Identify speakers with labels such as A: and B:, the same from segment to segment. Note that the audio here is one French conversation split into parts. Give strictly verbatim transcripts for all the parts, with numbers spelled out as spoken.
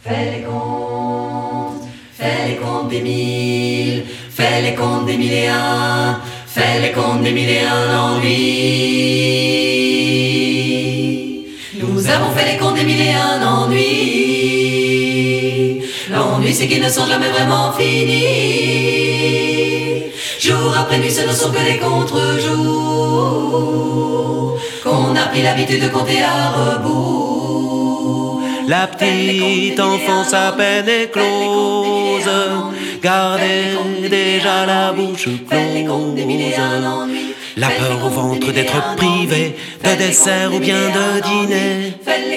A: Fais les comptes, fais les comptes des mille, fais les comptes des mille et un, fais les comptes des mille et un ennuis. Nous avons fait les comptes des mille et un ennuis. L'ennui c'est qu'ils ne sont jamais vraiment finis. Jour après nuit ce ne sont que des contre-jours qu'on a pris l'habitude de compter à rebours.
B: La petite enfance à peine éclose gardait déjà la bouche close. La peur au ventre d'être privé de dessert ou bien de dîner.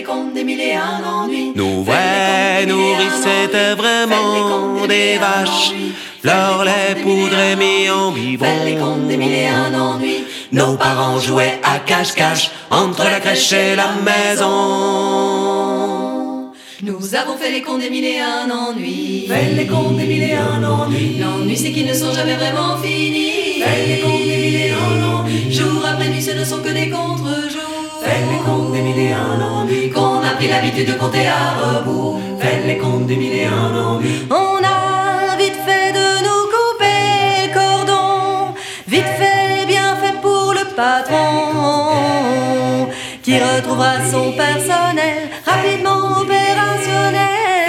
B: Nos vrais nourrices étaient vraiment des vaches. Leur lait poudré mis en biberon. Nos parents jouaient à cache-cache entre la crèche et la maison.
A: Nous avons fait les comptes des mille et un ennuis. Fait les comptes des mille et un ennuis. L'ennui c'est qu'ils ne sont jamais vraiment finis. Fait les comptes des mille et un ennuis. Jour après nuit ce ne sont que des contre-jours. Fait les comptes des mille et un ennuis. Qu'on a pris l'habitude de compter à rebours. Fait les comptes des mille et un ennuis.
C: On a vite fait de nous couper le cordon. Vite fait, bien fait pour le patron, qui retrouvera son personnel rapidement opérationnel.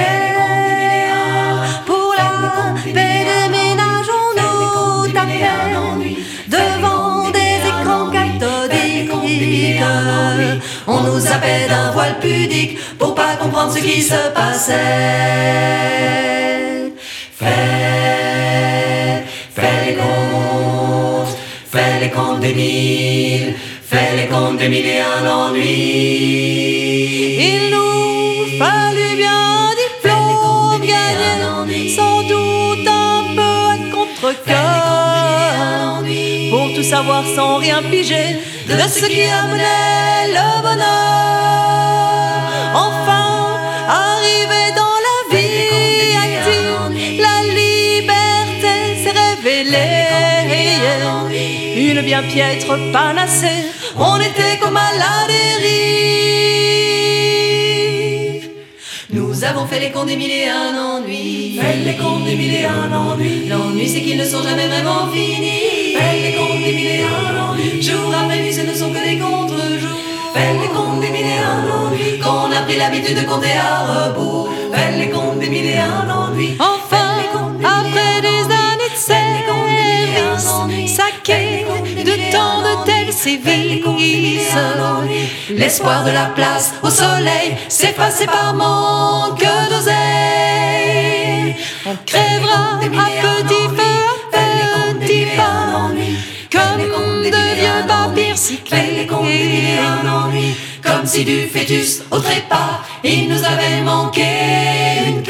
C: Pour la paix des ménages, on nous tapait devant des écrans cathodiques. On nous appelait d'un voile pudique pour pas comprendre ce qui se passait.
A: Fais, fais les comptes, fais les comptes des mille, fais les comptes des mille et un ennuis.
C: Il nous fallut bien diplôme gagner, sans doute un peu à contre-cœur, pour tout savoir sans rien piger de ce qui amenait le bonheur. Enfin, arrivé dans la vie active, la liberté s'est révélée. Une bien piètre panacée, on était comme à la dérive.
A: Nous avons fait les comptes des mille et un ennuis. Fait les comptes des mille et un ennuis. L'ennui c'est qu'ils ne sont jamais vraiment finis. Fait les comptes des mille et un ennuis. Jour après nuit ce ne sont que des contre-jours. Fait les comptes des mille et un ennuis. Qu'on a pris l'habitude de compter à rebours. Fait les comptes des mille et un ennuis.
C: Enfin, après des années de service, saqués de tant de tels sévices, l'espoir de la place au soleil s'effacer par manque d'oseille. On crèvera à petit feu, à petit pas, comme de vieux papiers cyclés.
A: Comme si du fœtus au trépas il nous avait manqué une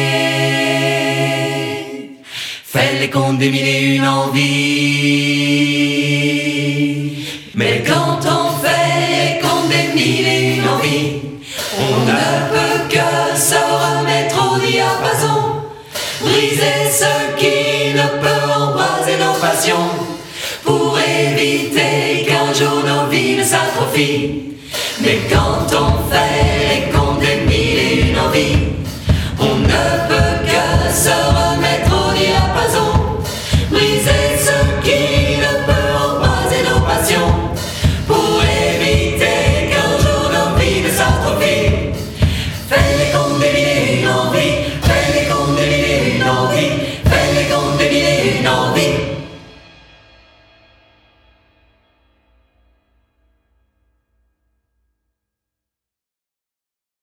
A: clé. Fais les comptes des mille et une envies. Mais quand on fait les comptes des mille et une envies, on ne peut que se remettre au diapason, briser ce qui ne peut embraser nos passions, pour éviter qu'un jour nos vies ne s'atrophient. Mais quand on fait